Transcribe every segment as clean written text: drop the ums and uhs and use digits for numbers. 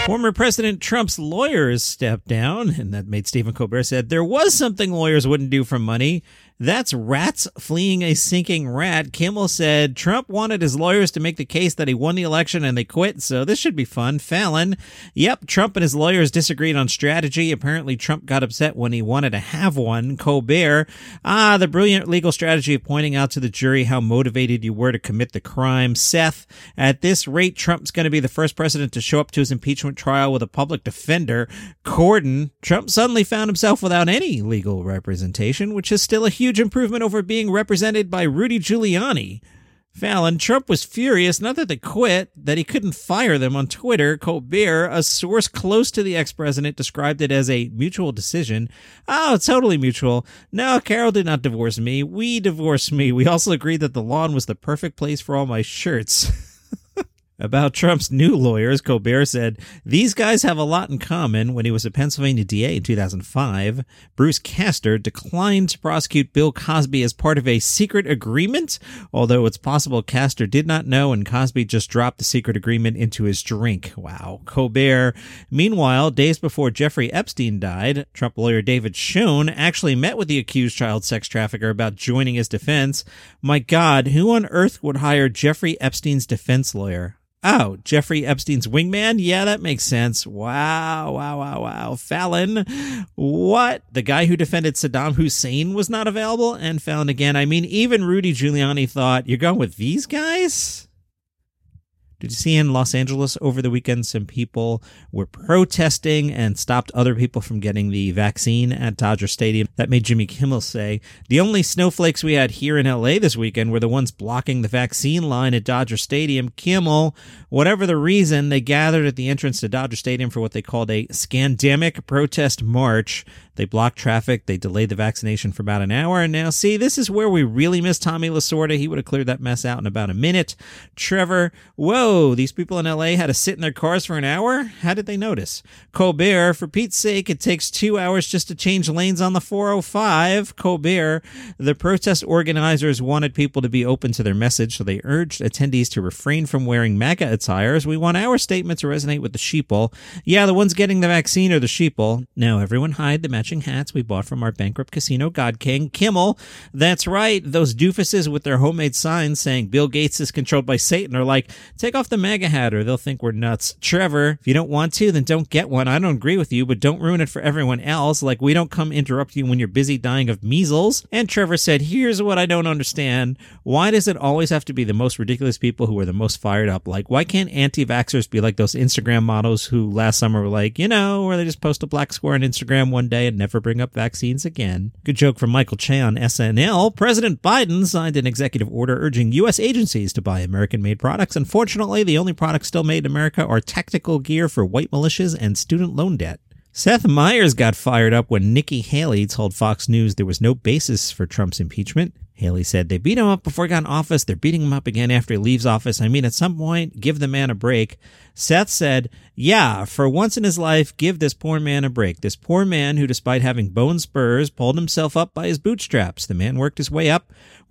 Former President Trump's lawyers stepped down, and that made Stephen Colbert said there was something lawyers wouldn't do for money. That's rats fleeing a sinking rat. Kimmel said Trump wanted his lawyers to make the case that he won the election and they quit, so this should be fun. Fallon, yep, Trump and his lawyers disagreed on strategy. Apparently Trump got upset when he wanted to have one. Colbert, the brilliant legal strategy of pointing out to the jury how motivated you were to commit the crime. Seth, at this rate, Trump's going to be the first president to show up to his impeachment trial with a public defender. Corden, Trump suddenly found himself without any legal representation, which is still a huge improvement over being represented by Rudy Giuliani. Fallon, Trump was furious, not that they quit, that he couldn't fire them on Twitter. Colbert, a source close to the ex-president, described it as a mutual decision. Oh, totally mutual. No, Carol did not divorce me. We divorced me. We also agreed that the lawn was the perfect place for all my shirts. About Trump's new lawyers, Colbert said, these guys have a lot in common. When he was a Pennsylvania DA in 2005, Bruce Castor declined to prosecute Bill Cosby as part of a secret agreement, although it's possible Castor did not know and Cosby just dropped the secret agreement into his drink. Wow. Colbert. Meanwhile, days before Jeffrey Epstein died, Trump lawyer David Schoen actually met with the accused child sex trafficker about joining his defense. My God, who on earth would hire Jeffrey Epstein's defense lawyer? Oh, Jeffrey Epstein's wingman? Yeah, that makes sense. Wow. Fallon, what? The guy who defended Saddam Hussein was not available and found again. I mean, even Rudy Giuliani thought, you're going with these guys? Did you see in Los Angeles over the weekend some people were protesting and stopped other people from getting the vaccine at Dodger Stadium? That made Jimmy Kimmel say, the only snowflakes we had here in LA this weekend were the ones blocking the vaccine line at Dodger Stadium. Kimmel, whatever the reason, they gathered at the entrance to Dodger Stadium for what they called a scandemic protest march. They blocked traffic. They delayed the vaccination for about an hour. And now, see, this is where we really miss Tommy Lasorda. He would have cleared that mess out in about a minute. Trevor, whoa, these people in LA had to sit in their cars for an hour? How did they notice? Colbert, for Pete's sake, it takes 2 hours just to change lanes on the 405. Colbert, the protest organizers wanted people to be open to their message, so they urged attendees to refrain from wearing MAGA attires. We want our statement to resonate with the sheeple. Yeah, the ones getting the vaccine are the sheeple. Now everyone hide the matching hats we bought from our bankrupt casino god king. Kimmel, that's right, those doofuses with their homemade signs saying Bill Gates is controlled by Satan are like, take off the MAGA hat or they'll think we're nuts. Trevor, if you don't want to, then don't get one. I don't agree with you, but don't ruin it for everyone else. Like, we don't come interrupt you when you're busy dying of measles. And Trevor said, here's what I don't understand. Why does it always have to be the most ridiculous people who are the most fired up? Like, why can't anti-vaxxers be like those Instagram models who last summer were like, where they just post a black square on Instagram one day and never bring up vaccines again? Good joke from Michael Che on SNL. President Biden signed an executive order urging U.S. agencies to buy American-made products. Unfortunately, the only products still made in America are tactical gear for white militias and student loan debt. Seth Meyers got fired up when Nikki Haley told Fox News there was no basis for Trump's impeachment. Haley said, they beat him up before he got in office. They're beating him up again after he leaves office. I mean, at some point, give the man a break. Seth said, yeah, for once in his life, give this poor man a break. This poor man who, despite having bone spurs, pulled himself up by his bootstraps. The man worked his way up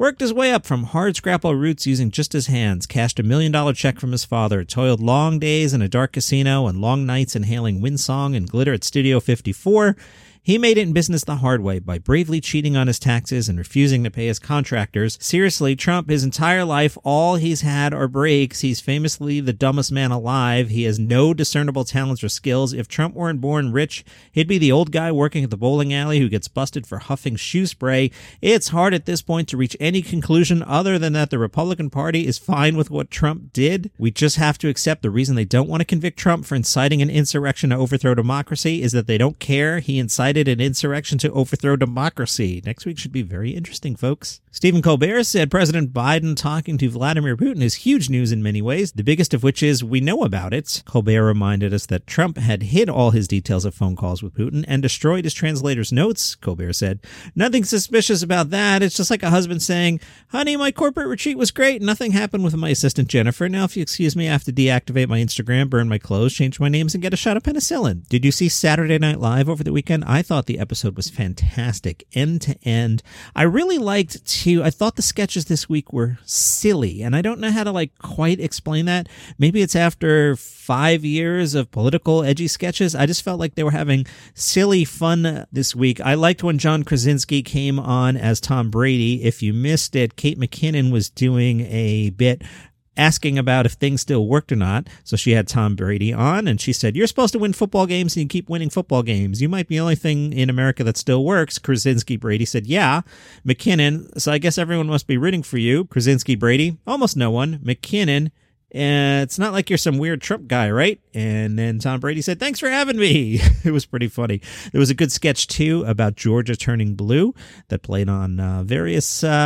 from hard scrapple roots using just his hands, cashed $1 million check from his father, toiled long days in a dark casino and long nights inhaling wind song and glitter at Studio 54. He made it in business the hard way by bravely cheating on his taxes and refusing to pay his contractors. Seriously, Trump, his entire life, all he's had are breaks. He's famously the dumbest man alive. He has no discernible talents or skills. If Trump weren't born rich, he'd be the old guy working at the bowling alley who gets busted for huffing shoe spray. It's hard at this point to reach any conclusion other than that the Republican Party is fine with what Trump did. We just have to accept the reason they don't want to convict Trump for inciting an insurrection to overthrow democracy is that they don't care he incited an insurrection to overthrow democracy. Next week should be very interesting, folks. Stephen Colbert said President Biden talking to Vladimir Putin is huge news in many ways, the biggest of which is we know about it. Colbert reminded us that Trump had hid all his details of phone calls with Putin and destroyed his translator's notes. Colbert said, nothing suspicious about that. It's just like a husband saying, honey, my corporate retreat was great. Nothing happened with my assistant Jennifer. Now, if you excuse me, I have to deactivate my Instagram, burn my clothes, change my names, and get a shot of penicillin. Did you see Saturday Night Live over the weekend? I thought the episode was fantastic, end to end. I really liked too. I thought the sketches this week were silly, and I don't know how to quite explain that. Maybe it's after 5 years of political edgy sketches. I just felt like they were having silly fun this week. I liked when John Krasinski came on as Tom Brady. If you missed it, Kate McKinnon was doing a bit asking about if things still worked or not. So she had Tom Brady on, and she said, "You're supposed to win football games, and you keep winning football games. You might be the only thing in America that still works." Krasinski Brady said, "Yeah." McKinnon, "So I guess everyone must be rooting for you." Krasinski Brady, "Almost no one." McKinnon, "It's not like you're some weird Trump guy, right?" And then Tom Brady said, "Thanks for having me." It was pretty funny. There was a good sketch, too, about Georgia turning blue that played on various,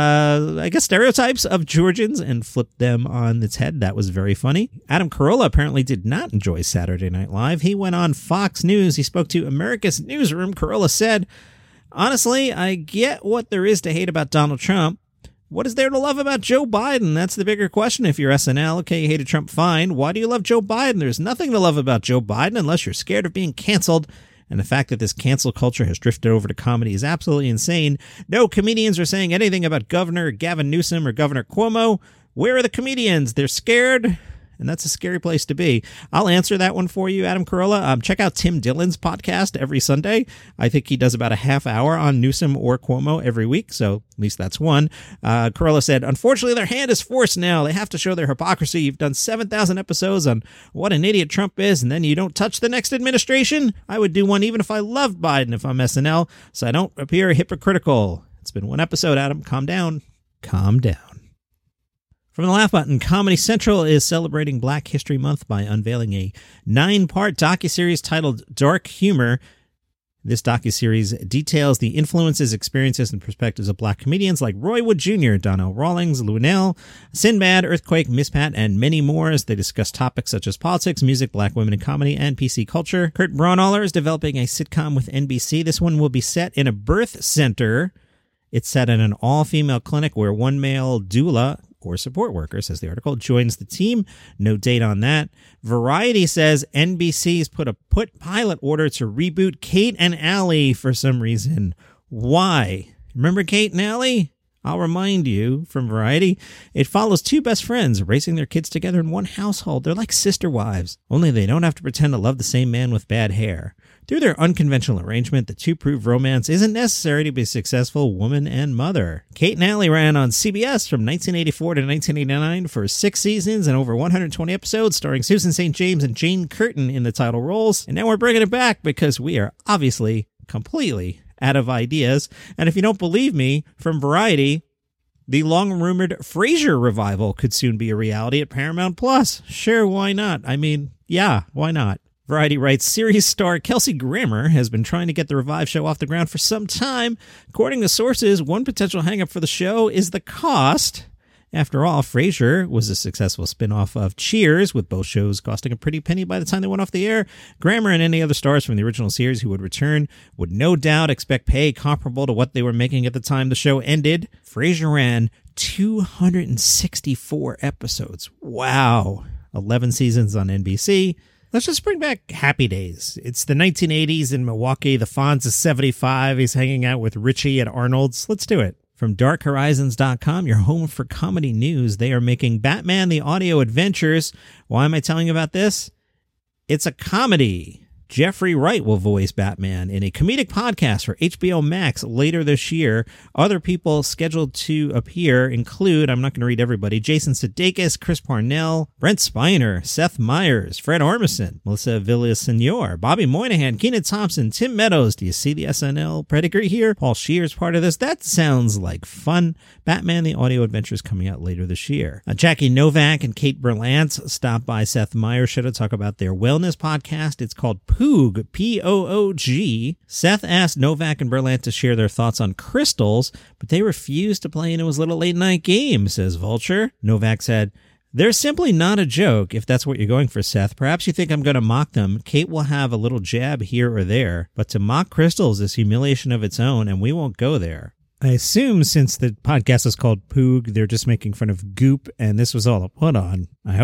stereotypes of Georgians and flipped them on its head. That was very funny. Adam Carolla apparently did not enjoy Saturday Night Live. He went on Fox News. He spoke to America's Newsroom. Carolla said, "Honestly, I get what there is to hate about Donald Trump. What is there to love about Joe Biden? That's the bigger question if you're SNL. Okay, you hated Trump, fine. Why do you love Joe Biden? There's nothing to love about Joe Biden unless you're scared of being canceled. And the fact that this cancel culture has drifted over to comedy is absolutely insane. No comedians are saying anything about Governor Gavin Newsom or Governor Cuomo. Where are the comedians? They're scared. And that's a scary place to be." I'll answer that one for you, Adam Carolla. Check out Tim Dillon's podcast every Sunday. I think he does about a half hour on Newsom or Cuomo every week, so at least that's one. Carolla said, "Unfortunately, their hand is forced now. They have to show their hypocrisy. You've done 7,000 episodes on what an idiot Trump is, and then you don't touch the next administration? I would do one even if I loved Biden if I'm SNL, so I don't appear hypocritical." It's been one episode, Adam. Calm down. Calm down. From the Laugh Button, Comedy Central is celebrating Black History Month by unveiling a 9-part docuseries titled Dark Humor. This docuseries details the influences, experiences, and perspectives of Black comedians like Roy Wood Jr., Donnell Rawlings, Lunel, Sinbad, Earthquake, Miss Pat, and many more as they discuss topics such as politics, music, Black women in comedy, and PC culture. Kurt Braunohler is developing a sitcom with NBC. This one will be set in a birth center. It's set in an all-female clinic where one male doula or support worker, says the article, joins the team. No date on that. Variety says NBC's put pilot order to reboot Kate and Allie for some reason. Why? Remember Kate and Allie? I'll remind you from Variety. It follows two best friends raising their kids together in one household. They're like sister wives, only they don't have to pretend to love the same man with bad hair. Through their unconventional arrangement, the two prove romance isn't necessary to be a successful woman and mother. Kate and Allie ran on CBS from 1984 to 1989 for 6 seasons and over 120 episodes, starring Susan St. James and Jane Curtin in the title roles. And now we're bringing it back because we are obviously completely out of ideas. And if you don't believe me, from Variety, the long-rumored Frasier revival could soon be a reality at Paramount Plus. Sure, why not? I mean, yeah, why not? Variety writes, series star Kelsey Grammer has been trying to get the revived show off the ground for some time. According to sources, one potential hang-up for the show is the cost. After all, Frasier was a successful spin-off of Cheers, with both shows costing a pretty penny by the time they went off the air. Grammer and any other stars from the original series who would return would no doubt expect pay comparable to what they were making at the time the show ended. Frasier ran 264 episodes. Wow. 11 seasons on NBC. Let's just bring back Happy Days. It's the 1980s in Milwaukee. The Fonz is 75. He's hanging out with Richie at Arnold's. Let's do it. From darkhorizons.com, your home for comedy news, they are making Batman the Audio Adventures. Why am I telling you about this? It's a comedy. Jeffrey Wright will voice Batman in a comedic podcast for HBO Max later this year. Other people scheduled to appear include, I'm not going to read everybody, Jason Sudeikis, Chris Parnell, Brent Spiner, Seth Meyers, Fred Armisen, Melissa Villaseñor, Bobby Moynihan, Kenan Thompson, Tim Meadows. Do you see the SNL pedigree here? Paul Scheer's part of this. That sounds like fun. Batman the Audio Adventures coming out later this year. Jackie Novak and Kate Berlantz stopped by Seth Meyers' show to talk about their wellness podcast. It's called Poog, P-O-O-G. Seth asked Novak and Berlant to share their thoughts on crystals, but they refused to play into his little late-night game, says Vulture. Novak said, they're simply not a joke, if that's what you're going for, Seth. Perhaps you think I'm going to mock them. Kate will have a little jab here or there, but to mock crystals is humiliation of its own, and we won't go there. I assume since the podcast is called Poog, they're just making fun of Goop, and this was all a put-on, I hope.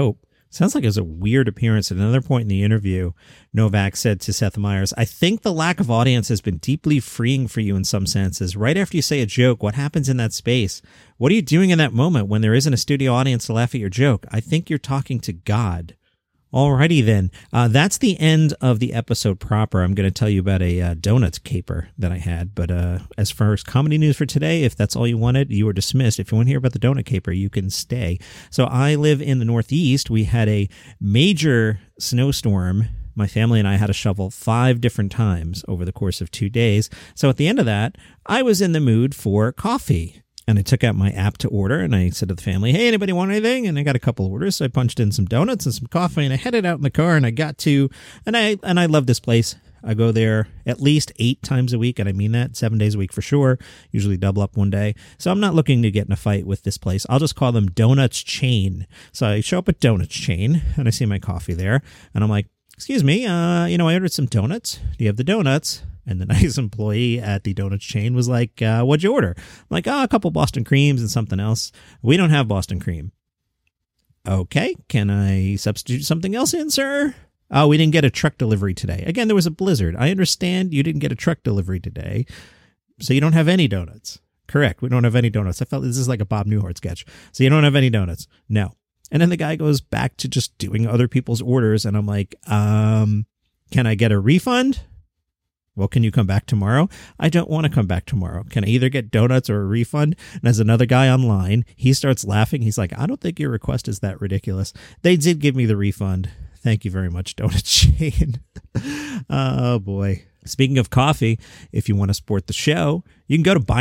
Sounds like it was a weird appearance. At another point in the interview, Novak said to Seth Meyers, I think the lack of audience has been deeply freeing for you in some senses. Right after you say a joke, what happens in that space? What are you doing in that moment when there isn't a studio audience to laugh at your joke? I think you're talking to God. Alrighty then. That's the end of the episode proper. I'm going to tell you about a donut caper that I had. But as far as comedy news for today, if that's all you wanted, you were dismissed. If you want to hear about the donut caper, you can stay. So I live in the Northeast. We had a major snowstorm. My family and I had to shovel 5 different times over the course of 2 days. So at the end of that, I was in the mood for coffee. And I took out my app to order, and I said to the family, hey, anybody want anything? And I got a couple of orders. So I punched in some donuts and some coffee, and I headed out in the car, and I got to, and I love this place. I go there at least 8 times a week, and I mean that, 7 days a week for sure, usually double up one day. So I'm not looking to get in a fight with this place. I'll just call them Donuts Chain. So I show up at Donuts Chain, and I see my coffee there, and I'm like, excuse me, I ordered some donuts. Do you have the donuts? And the nice employee at the donuts chain was like, what'd you order? I'm like, a couple Boston creams and something else. We don't have Boston cream. Okay, can I substitute something else in, sir? Oh, we didn't get a truck delivery today. Again, there was a blizzard. I understand you didn't get a truck delivery today, so you don't have any donuts. Correct, we don't have any donuts. I felt this is like a Bob Newhart sketch. So you don't have any donuts? No. And then the guy goes back to just doing other people's orders, and I'm like, can I get a refund? Well, can you come back tomorrow? I don't want to come back tomorrow. Can I either get donuts or a refund? And as another guy online, he starts laughing. He's like, I don't think your request is that ridiculous. They did give me the refund. Thank you very much, Donut Chain. Oh, boy. Speaking of coffee, if you want to support the show, you can go to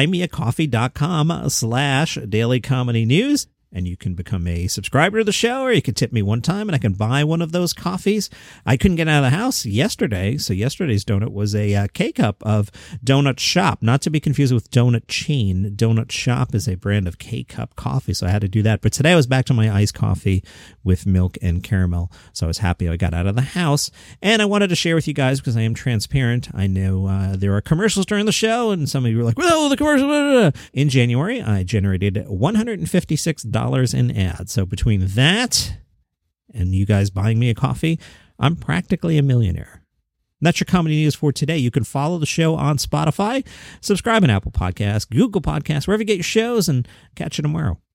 buymeacoffee.com/dailycomedynews. And you can become a subscriber to the show, or you can tip me one time and I can buy one of those coffees. I couldn't get out of the house yesterday, so yesterday's donut was a K-Cup of Donut Shop, not to be confused with Donut Chain. Donut Shop is a brand of K-Cup coffee, so I had to do that. But today I was back to my iced coffee with milk and caramel, so I was happy I got out of the house. And I wanted to share with you guys because I am transparent. I know there are commercials during the show, and some of you were like, well, the commercial. Blah, blah, blah. In January, I generated $156 in ads. So between that and you guys buying me a coffee, I'm practically a millionaire. And that's your comedy news for today. You can follow the show on Spotify, subscribe on Apple Podcasts, Google Podcasts, wherever you get your shows, and catch you tomorrow.